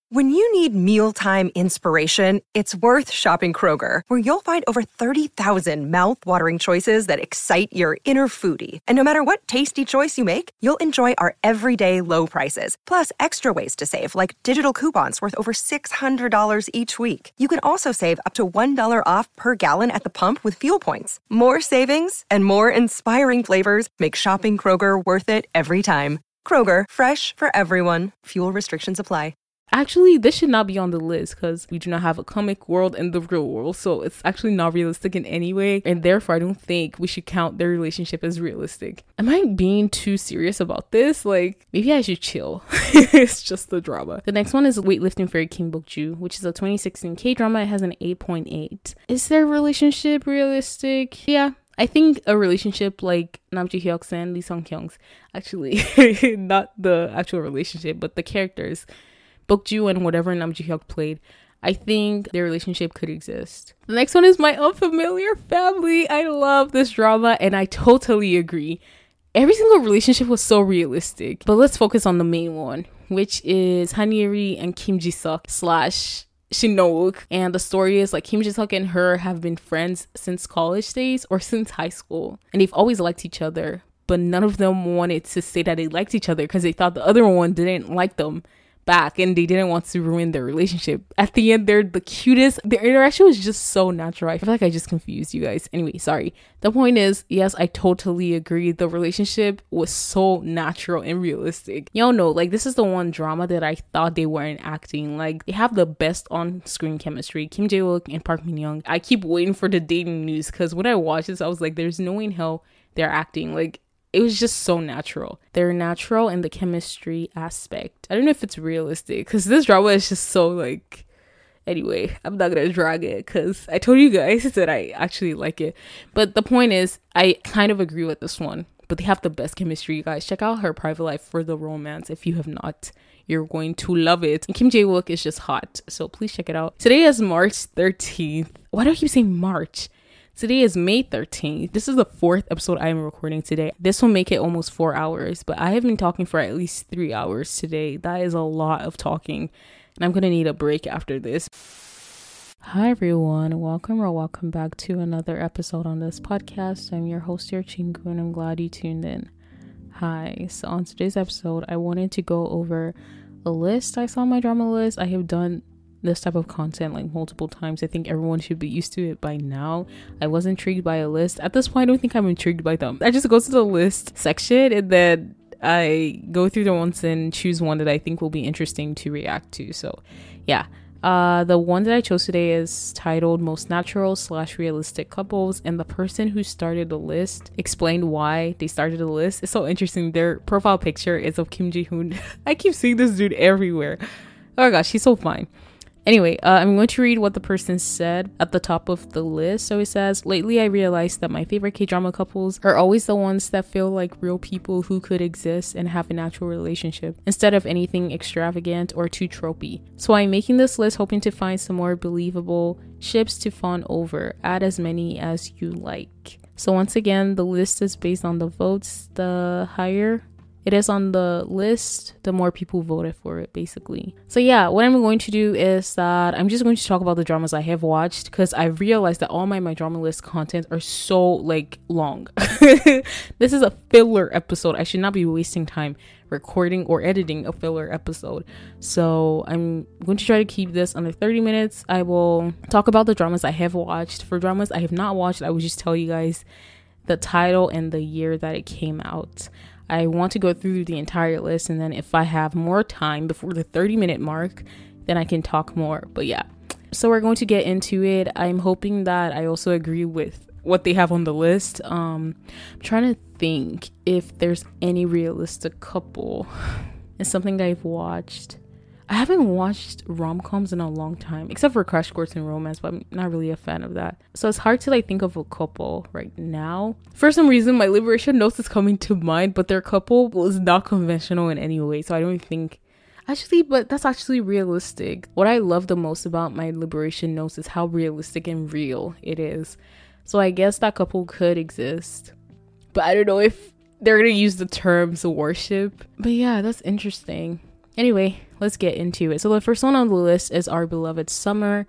When you need mealtime inspiration, it's worth shopping Kroger, where you'll find over 30,000 mouth-watering choices that excite your inner foodie. And no matter what tasty choice you make, you'll enjoy our everyday low prices, plus extra ways to save, like digital coupons worth over $600 each week. You can also save up to $1 off per gallon at the pump with fuel points. More savings and more inspiring flavors make shopping Kroger worth it every time. Kroger, fresh for everyone. Fuel restrictions apply. Actually, this should not be on the list because we do not have a comic world in the real world, so it's actually not realistic in any way, and therefore I don't think we should count their relationship as realistic. Am I being too serious about this? Like, maybe I should chill. It's just the drama. The next one is Weightlifting Fairy Kim Bok-joo, which is a 2016 K-drama. It has an 8.8. Is their relationship realistic? Yeah. I think a relationship like Nam Ji-hyuk's and Lee Sung-kyung's, actually, not the actual relationship, but the characters, Bok-joo and whatever Nam Ji-hyuk played, I think their relationship could exist. The next one is My Unfamiliar Family. I love this drama and I totally agree. Every single relationship was so realistic. But let's focus on the main one, which is Han Ye-ri and Kim Ji-suk / Shin No-wook. And the story is like Kim Ji-suk and her have been friends since college days or since high school. And they've always liked each other. But none of them wanted to say that they liked each other because they thought the other one didn't like them back and they didn't want to ruin their relationship. At the end, they're the cutest. Their interaction was just so natural. I feel like I just confused you guys. Anyway, sorry. The point is, yes, I totally agree. The relationship was so natural and realistic. Y'all know, like, this is the one drama that I thought they weren't acting. Like, they have the best on-screen chemistry. Kim Jae-wook and Park Min-young. I keep waiting for the dating news because when I watched this, I was like, there's no way in hell they're acting. Like, it was just so natural. They're natural in the chemistry aspect. I don't know if it's realistic because this drama is just so like... Anyway, I'm not gonna drag it because I told you guys that I actually like it. But the point is, I kind of agree with this one. But they have the best chemistry, you guys. Check out her private life for the romance. If you have not, you're going to love it. And Kim Jae-wook is just hot. So please check it out. Today is March 13th. Why do I keep saying March? Today is May 13th. This is the 4th episode I am recording today. This will make it almost 4 hours, but I have been talking for at least 3 hours today. That is a lot of talking, and I'm gonna need a break after this. Hi everyone, welcome back to another episode on this podcast. I'm your host, your Chingu, and I'm glad you tuned in. Hi, so on today's episode, I wanted to go over a list I saw on my drama list. I have done this type of content like multiple times. I think everyone should be used to it by now. I was intrigued by a list. At this point, I don't think I'm intrigued by them. I just go to the list section and then I go through the ones and choose one that I think will be interesting to react to. So yeah, the one that I chose today is titled Most Natural / Realistic Couples, and the person who started the list explained why they started the list. It's so interesting. Their profile picture is of Kim Ji-hoon. I keep seeing this dude everywhere. Oh my gosh, he's so fine. Anyway, I'm going to read what the person said at the top of the list. So it says, lately I realized that my favorite K-drama couples are always the ones that feel like real people who could exist and have a natural relationship instead of anything extravagant or too tropey. So I'm making this list hoping to find some more believable ships to fawn over. Add as many as you like. So once again, the list is based on the votes. The higher it is on the list, the more people voted for it, basically. So yeah, what I'm going to do is that I'm just going to talk about the dramas I have watched because I realized that all my drama list content are so like long. This is a filler episode. I should not be wasting time recording or editing a filler episode. So I'm going to try to keep this under 30 minutes. I will talk about the dramas I have watched. For dramas I have not watched, I will just tell you guys the title and the year that it came out. I want to go through the entire list, and then if I have more time before the 30-minute mark, then I can talk more. But yeah, so we're going to get into it. I'm hoping that I also agree with what they have on the list. I'm trying to think if there's any realistic couple. It's something that I've watched. I haven't watched rom-coms in a long time, except for Crash Course and Romance, but I'm not really a fan of that. So it's hard to like think of a couple right now. For some reason, my Liberation Notes is coming to mind, but their couple was not conventional in any way. So I don't think... Actually, but that's actually realistic. What I love the most about my Liberation Notes is how realistic and real it is. So I guess that couple could exist. But I don't know if they're going to use the terms worship. But yeah, that's interesting. Anyway, let's get into it. So the first one on the list is Our Beloved Summer.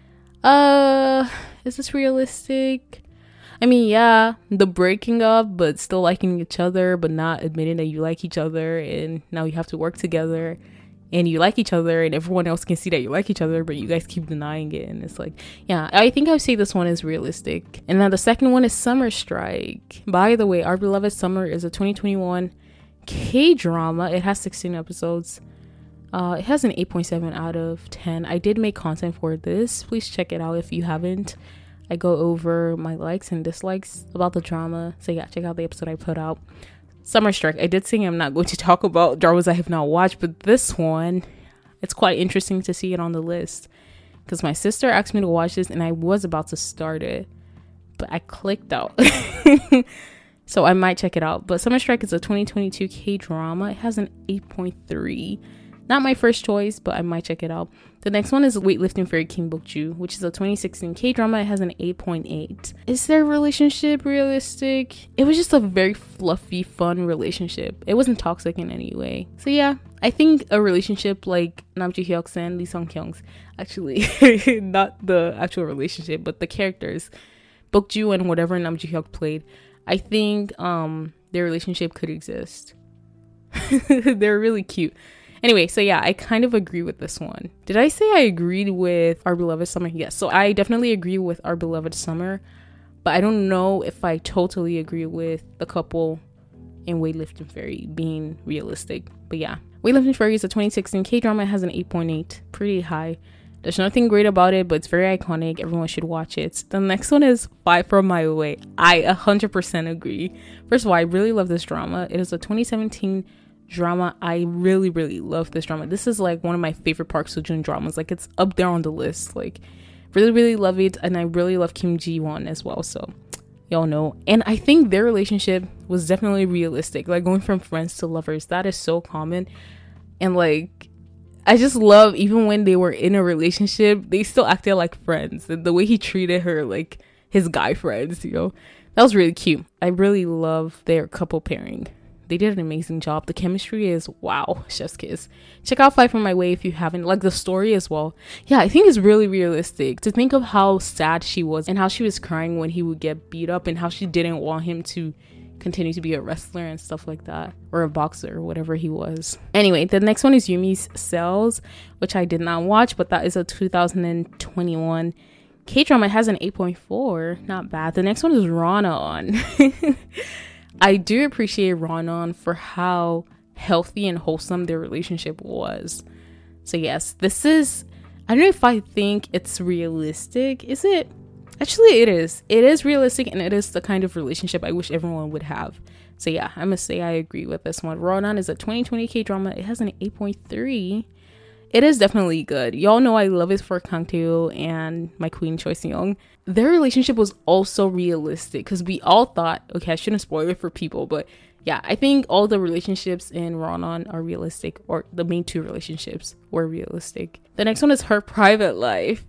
Is this realistic? I mean, yeah, the breaking up, but still liking each other, but not admitting that you like each other, and now you have to work together, and you like each other, and everyone else can see that you like each other, but you guys keep denying it, and it's like, yeah, I think I would say this one is realistic. And then the second one is Summer Strike. By the way, Our Beloved Summer is a 2021 K-drama. It has 16 episodes. It has an 8.7 out of 10. I did make content for this. Please check it out if you haven't. I go over my likes and dislikes about the drama. So yeah, check out the episode I put out. Summer Strike. I did say I'm not going to talk about dramas I have not watched, but this one, it's quite interesting to see it on the list. Because my sister asked me to watch this and I was about to start it, but I clicked out. So I might check it out. But Summer Strike is a 2022 K-drama. It has an 8.3. Not my first choice, but I might check it out. The next one is Weightlifting Fairy Kim Bok-ju, which is a 2016 K-drama. It has an 8.8. Is their relationship realistic? It was just a very fluffy, fun relationship. It wasn't toxic in any way. So yeah, I think a relationship like Nam Ji-hyuk's and Lee Sung-kyung's, actually, not the actual relationship, but the characters, Bok-ju and whatever Nam Ji-hyuk played, I think their relationship could exist. They're really cute. Anyway, so yeah, I kind of agree with this one. Did I say I agreed with Our Beloved Summer? Yes, so I definitely agree with Our Beloved Summer, but I don't know if I totally agree with the couple in Weightlifting Fairy being realistic. But yeah, Weightlifting Fairy is a 2016 K-drama. It has an 8.8, pretty high. There's nothing great about it, but it's very iconic. Everyone should watch it. The next one is Fight for My Way. I 100% agree. First of all, I really love this drama. It is a 2017 drama. I really love this drama. This is like one of my favorite Park Seo-joon dramas. Like, it's up there on the list. Like, really love it. And I really love Kim Ji-won as well, so y'all know. And I think their relationship was definitely realistic. Like, going from friends to lovers, that is so common. And like, I just love, even when they were in a relationship, they still acted like friends. And the way he treated her, like his guy friends, you know, that was really cute. I really love their couple pairing. They did an amazing job. The chemistry is wow, chef's kiss. Check out Fight for My Way if you haven't. Like, the story as well. Yeah, I think it's really realistic to think of how sad she was and how she was crying when he would get beat up and how she didn't want him to continue to be a wrestler and stuff like that, or a boxer or whatever he was. Anyway, the next one is Yumi's Cells, which I did not watch, but that is a 2021 K-drama. It has an 8.4. Not bad. The next one is Rana-on. I do appreciate Rana-on for how healthy and wholesome their relationship was. So yes, this is, I don't know if I think it's realistic. Is it? Actually, it is. It is realistic, and it is the kind of relationship I wish everyone would have. So yeah, I must say I agree with this one. Rana-on is a 2020 K-drama. It has an 8.3. It is definitely good. Y'all know I love it for Kang Tae-woo and my queen Choi Se-young. Their relationship was also realistic because we all thought, okay, I shouldn't spoil it for people, but yeah, I think all the relationships in Rana-on are realistic, or the main two relationships were realistic. The next one is Her Private Life.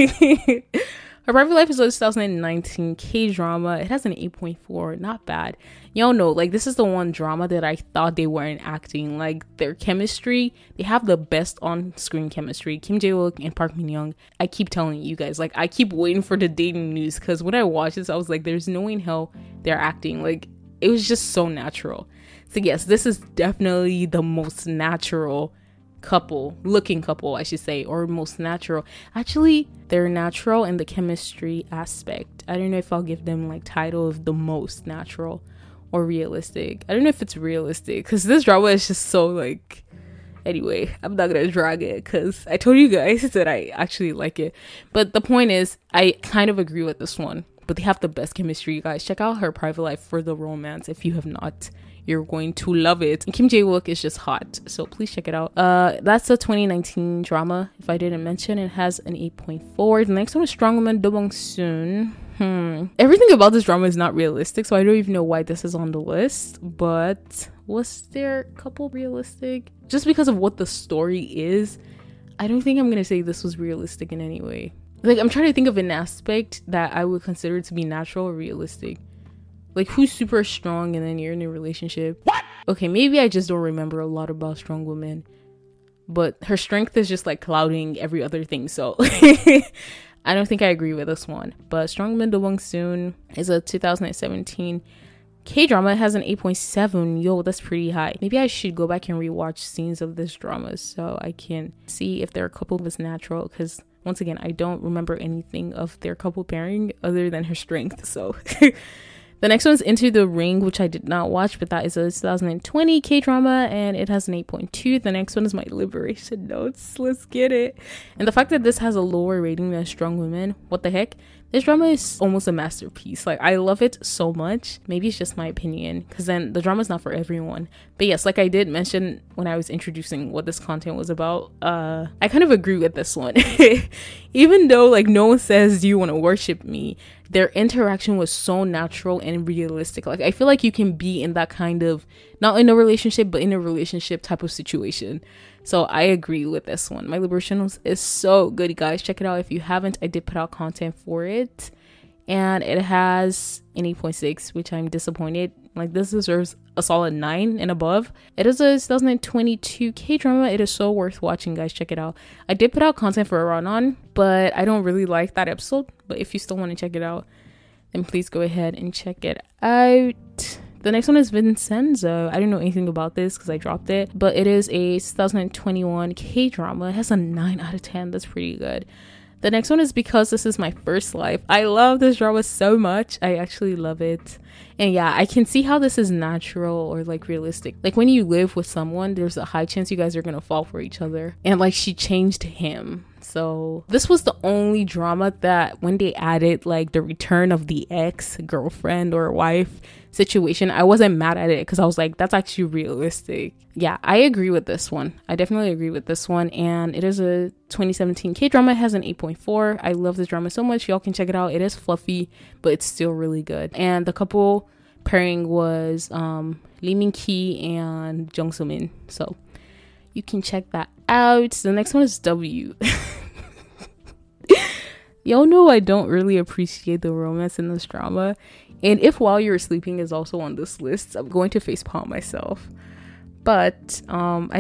Her Private Life is a 2019 K-drama. It has an 8.4. Not bad. Y'all know, like, this is the one drama that I thought they weren't acting. Like, their chemistry, they have the best on-screen chemistry. Kim Jae-wook and Park Min-young. I keep telling you guys, like, I keep waiting for the dating news, because when I watched this, I was like, there's no way in hell they're acting. Like, it was just so natural. So yes, this is definitely the most natural looking couple, I should say, or most natural. Actually, they're natural in the chemistry aspect. I don't know if I'll give them like title of the most natural or realistic. I don't know if it's realistic, because this drama is just so like, anyway, I'm not gonna drag it because I told you guys that I actually like it. But the point is, I kind of agree with this one, but they have the best chemistry, you guys. Check out Her Private Life for the romance if you have not. You're going to love it. And Kim Jae-wook is just hot, so please check it out. That's a 2019 drama, if I didn't mention. It has an 8.4. The next one is Strong Woman Do Bong-soon. Everything about this drama is not realistic, so I don't even know why this is on the list. But was their couple realistic? Just because of what the story is, I don't think I'm gonna say this was realistic in any way. Like, I'm trying to think of an aspect that I would consider to be natural or realistic. Like, who's super strong and then you're in a relationship? What? Okay, maybe I just don't remember a lot about Strong Woman. but her strength is just like clouding every other thing. So I don't think I agree with this one. But Strongman Do Bong Soon is a 2017 K-drama. It has an 8.7. Yo, that's pretty high. Maybe I should go back and rewatch scenes of this drama so I can see if their couple was natural, because once again, I don't remember anything of their couple pairing other than her strength. So the next one is Into the Ring, which I did not watch, but that is a 2020 K-drama and it has an 8.2. The next one is My Liberation Notes. Let's get it. And the fact that this has a lower rating than Strong Women, what the heck? This drama is almost a masterpiece. Like, I love it so much. Maybe it's just my opinion, because then the drama is not for everyone. But yes, like I did mention when I was introducing what this content was about, I kind of agree with this one. Even though like no one says, do you want to worship me, their interaction was so natural and realistic. Like, I feel like you can be in that kind of, not in a relationship, but in a relationship type of situation. So I agree with this one. My Liberation is so good, guys. Check it out if you haven't. I did put out content for it, and it has an 8.6, which I'm disappointed. Like, this deserves a solid 9 and above. It is a 2022 K-drama. It is so worth watching, guys. Check it out. I did put out content for Run-On, but I don't really like that episode. But if you still want to check it out, then please go ahead and check it out. The next one is Vincenzo. I didn't know anything about this because I dropped it, but it is a 2021 K-drama. It has a 9 out of 10. That's pretty good. The next one is Because This Is My First Life. I love this drama so much. I actually love it. And yeah, I can see how this is natural or like realistic. Like, when you live with someone, there's a high chance you guys are gonna fall for each other. And like, she changed him. So this was the only drama that when they added like the return of the ex-girlfriend or wife situation, I wasn't mad at it, because I was like, that's actually realistic. Yeah, I agree with this one. I definitely agree with this one. And it is a 2017 K-drama. It has an 8.4. I love this drama so much. Y'all can check it out. It is fluffy, but it's still really good. And the couple pairing was Lee Min-ki and Jung So-min. So you can check that out. The next one is W. Y'all know I don't really appreciate the romance in this drama. And if While You're Sleeping is also on this list, I'm going to facepalm myself. But I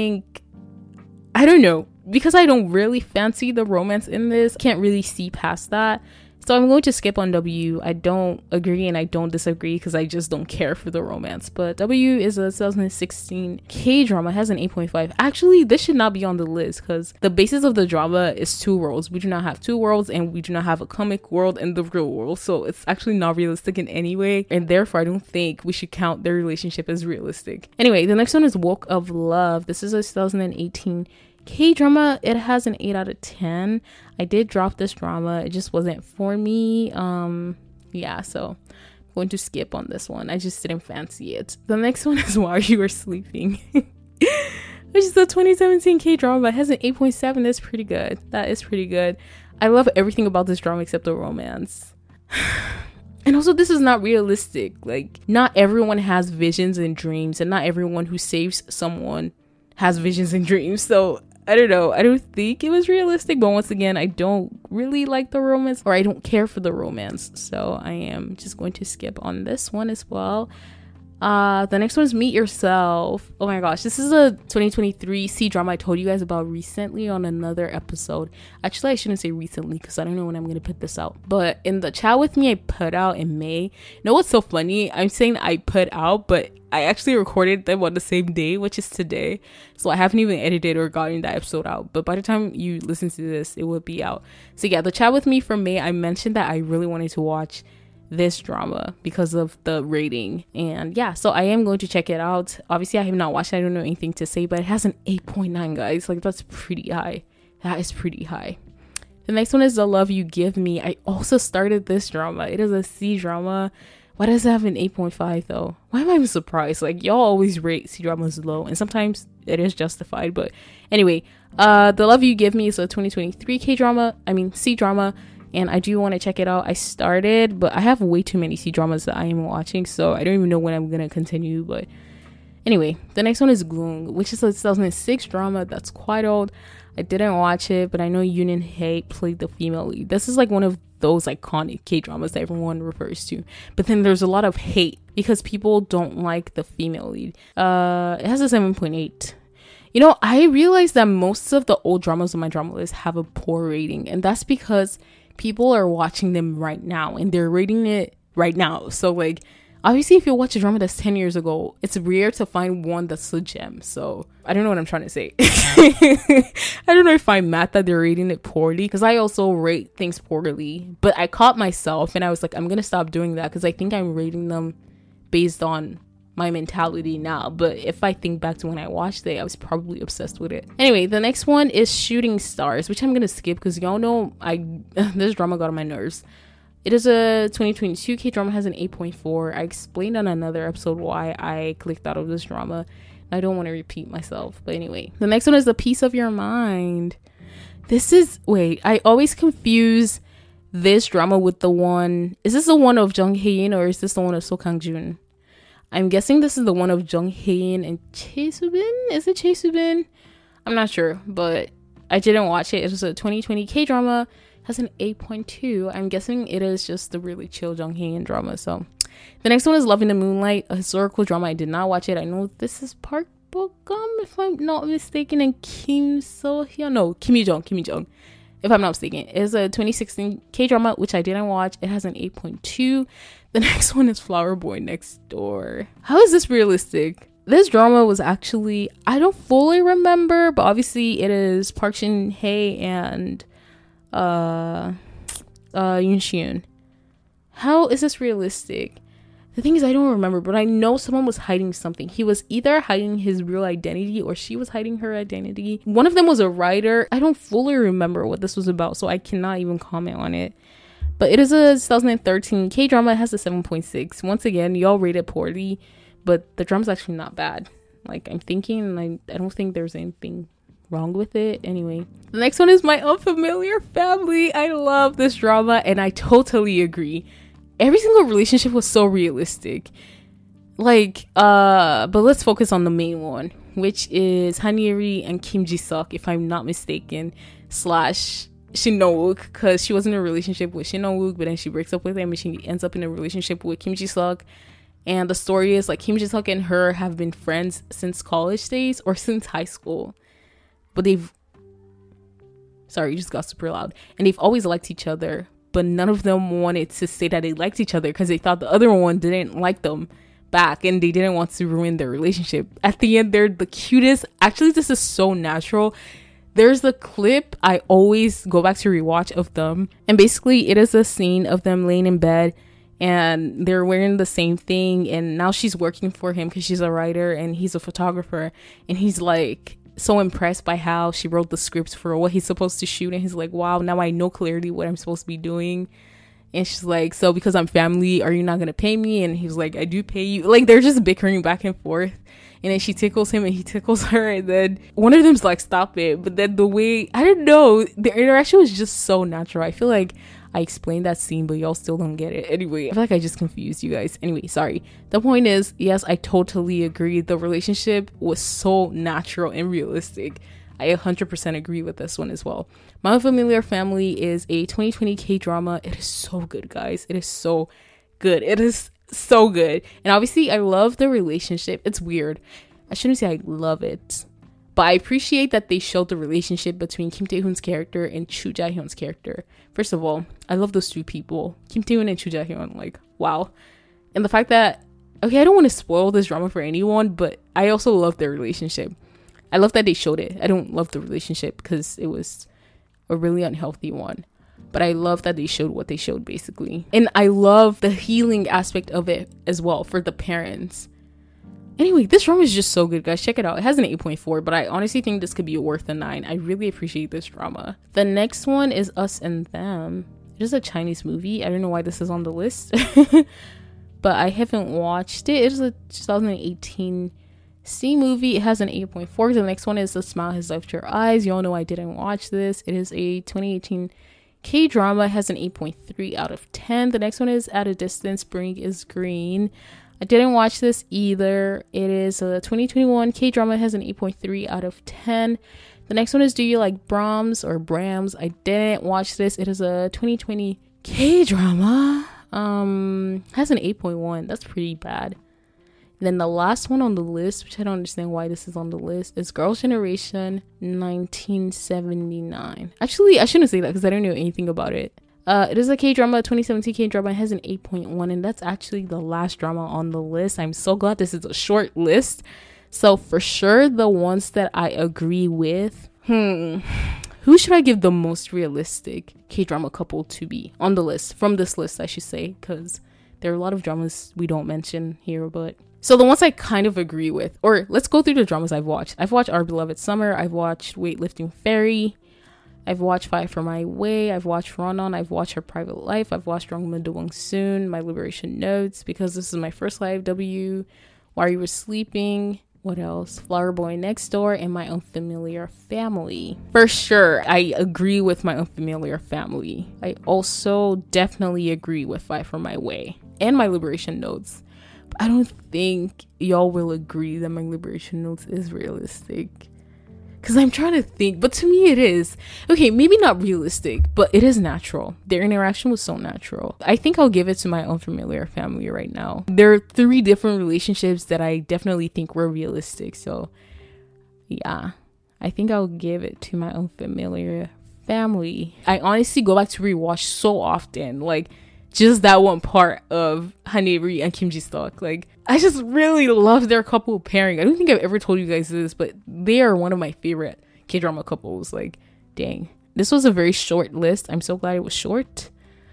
don't know. Because I don't really fancy the romance in this, can't really see past that. So I'm going to skip on W. I don't agree and I don't disagree, because I just don't care for the romance. But W is a 2016 K-drama. It has an 8.5. Actually, this should not be on the list, because the basis of the drama is two worlds. We do not have two worlds, and we do not have a comic world and the real world. So it's actually not realistic in any way. And therefore, I don't think we should count their relationship as realistic. Anyway, the next one is Woke of Love. This is a 2018 K-drama. It has an 8 out of 10. I did drop this drama. It just wasn't for me. Yeah, so I'm going to skip on this one. I just didn't fancy it. The next one is While You Were Sleeping, which is a 2017 K-drama. It has an 8.7. That's pretty good. That is pretty good. I love everything about this drama except the romance. And also, this is not realistic. Like, not everyone has visions and dreams, and not everyone who saves someone has visions and dreams. So I don't know. I don't think it was realistic, but once again, I don't really like the romance, or I don't care for the romance. So I am just going to skip on this one as well. The next one is Meet Yourself. Oh my gosh, this is a 2023 C-drama I told you guys about recently on another episode. Actually, I shouldn't say recently, because I don't know when I'm going to put this out. But in the Chat With Me I put out in May. You know what's so funny? I'm saying I put out, but I actually recorded them on the same day, which is today. So I haven't even edited or gotten that episode out. But by the time you listen to this, it will be out. So yeah, the Chat With Me for May, I mentioned that I really wanted to watch this drama because of the rating. And yeah, so I am going to check it out. Obviously, I have not watched it. I don't know anything to say, but it has an 8.9, guys. Like, that's pretty high. That is pretty high. The next one is The Love You Give Me. I also started this drama. It is a C drama. Why does it have an 8.5 though? Why am I even surprised? Like, y'all always rate C dramas low, and sometimes it is justified. But anyway, The Love You Give Me is a 2023 C drama, and I do want to check it out. I started, but I have way too many C dramas that I am watching, so I don't even know when I'm gonna continue. But anyway, the next one is Gloom, which is a 2006 drama that's quite old. I didn't watch it, but I know Yoon In Hae played the female lead. This is like one of those iconic K-dramas that everyone refers to. But then there's a lot of hate because people don't like the female lead. It has a 7.8. You know, I realized that most of the old dramas on my drama list have a poor rating, and that's because people are watching them right now and they're rating it right now. So like, obviously if you watch a drama that's 10 years ago, it's rare to find one that's a gem. So I don't know what I'm trying to say. I don't know if I'm mad that they're rating it poorly, because I also rate things poorly, but I caught myself and I was like, I'm gonna stop doing that, because I think I'm rating them based on my mentality now. But if I think back to when I watched it, I was probably obsessed with it. Anyway, the next one is Shooting Stars, which I'm gonna skip because y'all know this drama got on my nerves. It is a 2022 K-drama, has an 8.4. I explained on another episode why I clicked out of this drama. I don't want to repeat myself, but anyway, the next one is The Piece of Your Mind. I always confuse this drama with the one, is this the one of Jung Hae-in or is this the one of So Kang-jun? I'm guessing this is the one of Jung Hae-in and Chae Soo-bin. Is it Chae Soo-bin? I'm not sure, but I didn't watch it. It was a 2020 K-drama, has an 8.2. I'm guessing it is just the really chill Jung Hae-in drama. So the next one is Love in the Moonlight, a historical drama. I did not watch it. I know this is Park Bo-gum, if I'm not mistaken, and Kim Yoo-jung, if I'm not mistaken. It is a 2016 K-drama, which I didn't watch. It has an 8.2. The next one is Flower Boy Next Door. How is this realistic? This drama was actually, I don't fully remember, but obviously it is Park Shin-hye and Yoon Shi-yoon. How is this realistic? The thing is, I don't remember, but I know someone was hiding something. He was either hiding his real identity or she was hiding her identity. One of them was a writer. I don't fully remember what this was about, so I cannot even comment on it. But it is a 2013 K-drama. It has a 7.6. Once again, y'all rate it poorly, but the drama's actually not bad. Like, I'm thinking, I don't think there's anything wrong with it. Anyway, the next one is My Unfamiliar Family. I love this drama, and I totally agree. Every single relationship was so realistic. Like, but let's focus on the main one, which is Han Ye-ri and Kim Ji-suk, if I'm not mistaken, / Shin No-wook, because she was in a relationship with Shin No-wook, but then she breaks up with him and she ends up in a relationship with Kim Ji-suk. And the story is like Kim Ji-suk and her have been friends since college days or since high school, but you just got super loud, and they've always liked each other, but none of them wanted to say that they liked each other because they thought the other one didn't like them back and they didn't want to ruin their relationship. At the end, they're the cutest. Actually, this is so natural. There's the clip I always go back to rewatch of them, and basically it is a scene of them laying in bed and they're wearing the same thing, and now she's working for him because she's a writer and he's a photographer, and he's like so impressed by how she wrote the scripts for what he's supposed to shoot, and he's like, wow, now I know clearly what I'm supposed to be doing. And she's like, so because I'm family, are you not gonna pay me? And he's like, I do pay you. Like, they're just bickering back and forth, and then she tickles him and he tickles her, and then one of them's like, stop it. But then the way, I don't know, the interaction was just so natural. I feel like I explained that scene, but y'all still don't get it. Anyway, I feel like I just confused you guys. Anyway, sorry. The point is, yes, I totally agree. The relationship was so natural and realistic. I 100% agree with this one as well. My Unfamiliar Family is a 2020 K-drama. It is so good, guys. It is so good. It is so good. And obviously, I love the relationship. It's weird. I shouldn't say I love it, but I appreciate that they showed the relationship between Kim Tae-hoon's character and Chu Ja-hyun's character. First of all, I love those two people, Kim Tae-hoon and Chu Ja-hyun. Like, wow. And the fact that, okay, I don't want to spoil this drama for anyone, but I also love their relationship. I love that they showed it. I don't love the relationship because it was a really unhealthy one, but I love that they showed what they showed, basically. And I love the healing aspect of it as well for the parents. Anyway, this drama is just so good, guys. Check it out. It has an 8.4, but I honestly think this could be worth a 9. I really appreciate this drama. The next one is Us and Them. It is a Chinese movie. I don't know why this is on the list, but I haven't watched it. It is a 2018 C movie. It has an 8.4. The next one is The Smile Has Left Your Eyes. Y'all know I didn't watch this. It is a 2018 K-drama. It has an 8.3 out of 10. The next one is At a Distance, Spring is Green. I didn't watch this either. It is a 2021 K-drama. It has an 8.3 out of 10. The next one is Do You Like Brahms or Brahms? I didn't watch this. It is a 2020 K-drama. Has an 8.1. That's pretty bad. And then the last one on the list, which I don't understand why this is on the list, is Girls' Generation 1979. Actually, I shouldn't say that because I don't know anything about it. It is a K-drama, 2017 K-drama. It has an 8.1, and that's actually the last drama on the list. I'm so glad this is a short list. So for sure, the ones that I agree with, who should I give the most realistic K-drama couple to be on the list? From this list, I should say, because there are a lot of dramas we don't mention here, but... So the ones I kind of agree with, or let's go through the dramas I've watched. I've watched Our Beloved Summer. I've watched Weightlifting Fairy. I've watched Fight for My Way. I've watched Run On. I've watched Her Private Life. I've watched Rangma Doang Soon. My Liberation Notes, because this is my first live W. While You Were Sleeping. What else? Flower Boy Next Door, and My Unfamiliar Family. For sure, I agree with My Unfamiliar Family. I also definitely agree with Fight for My Way and My Liberation Notes. But I don't think y'all will agree that My Liberation Notes is realistic. Because I'm trying to think, but to me it is. Okay, maybe not realistic, but it is natural. Their interaction was so natural. I think I'll give it to My Unfamiliar Family right now. There are 3 different relationships that I definitely think were realistic. So, yeah, I think I'll give it to My Unfamiliar Family. I honestly go back to rewatch so often. Like, just that one part of Haneri and Kim Ji-seok. Like, I just really love their couple pairing. I don't think I've ever told you guys this, but they are one of my favorite K-drama couples. Like, dang. This was a very short list. I'm so glad it was short.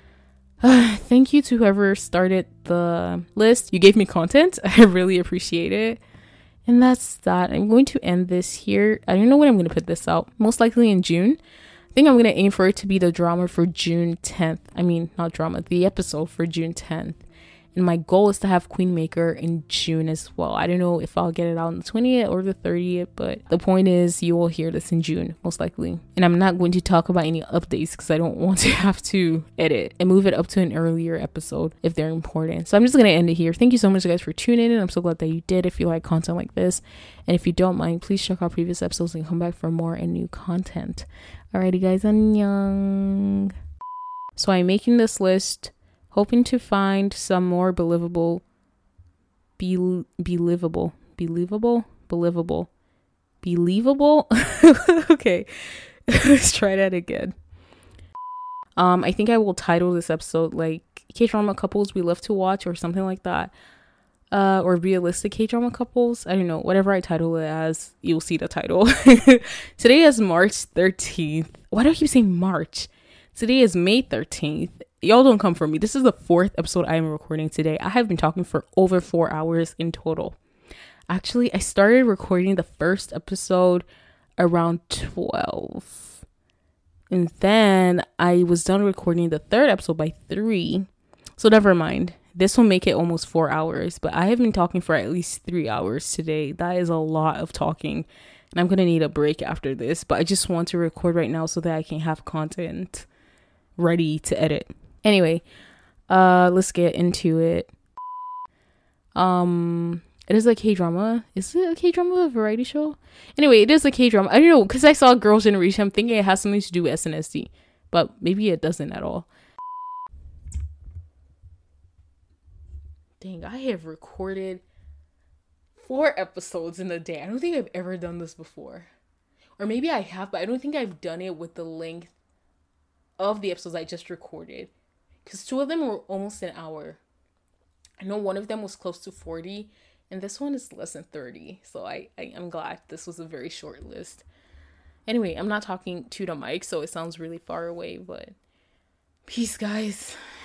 Thank you to whoever started the list. You gave me content. I really appreciate it. And that's that. I'm going to end this here. I don't know when I'm going to put this out. Most likely in June. I think I'm going to aim for it to be the drama for June 10th. I mean, not drama, the episode for June 10th. And my goal is to have Queen Maker in June as well. I don't know if I'll get it out on the 20th or the 30th, but the point is you will hear this in June, most likely. And I'm not going to talk about any updates because I don't want to have to edit and move it up to an earlier episode if they're important. So I'm just going to end it here. Thank you so much, guys, for tuning in. I'm so glad that you did. If you like content like this, and if you don't mind, please check out previous episodes and come back for more and new content. Alrighty, guys, annyeong. So I'm making this list, hoping to find some more believable. Okay, let's try that again. I think I will title this episode like K-drama couples we love to watch or something like that. Or realistic K-drama couples. I don't know. Whatever I title it as, you'll see the title. Today is March 13th. Why do I keep saying March? Today is May 13th. Y'all don't come for me. This is the 4th episode I am recording today. I have been talking for over 4 hours in total. Actually, I started recording the first episode around 12. And then I was done recording the 3rd episode by 3. So never mind. This will make it almost 4 hours, but I have been talking for at least 3 hours today. That is a lot of talking, and I'm gonna need a break after this, but I just want to record right now so that I can have content ready to edit. Anyway, let's get into it. It is a K-drama. Is it a K-drama, a variety show? Anyway, it is a K-drama. I don't know, because I saw Girls' Generation. I'm thinking it has something to do with SNSD, but maybe it doesn't at all. Dang, I have recorded 4 episodes in a day. I don't think I've ever done this before. Or maybe I have, but I don't think I've done it with the length of the episodes I just recorded. Because 2 of them were almost an hour. I know one of them was close to 40, and this one is less than 30. So I'm glad this was a very short list. Anyway, I'm not talking to the mic, so it sounds really far away, but peace, guys.